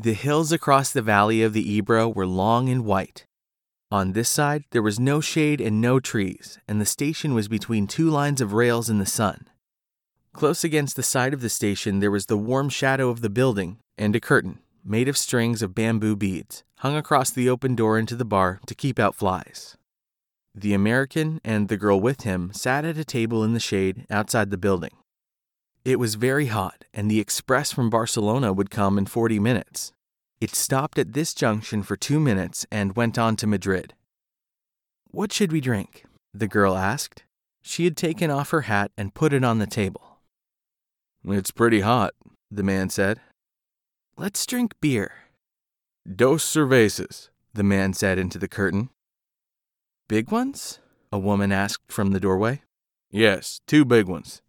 The hills across the valley of the Ebro were long and white. On this side, there was no shade and no trees, and the station was between two lines of rails in the sun. Close against the side of the station, there was the warm shadow of the building and a curtain, made of strings of bamboo beads, hung across the open door into the bar to keep out flies. The American and the girl with him sat at a table in the shade outside the building. It was very hot, and the express from Barcelona would come in 40 minutes. It stopped at this junction for 2 minutes and went on to Madrid. "What should we drink?" the girl asked. She had taken off her hat and put it on the table. "It's pretty hot," the man said. "Let's drink beer." "Dos cervezas," the man said into the curtain. "Big ones?" a woman asked from the doorway. "Yes, 2 big ones.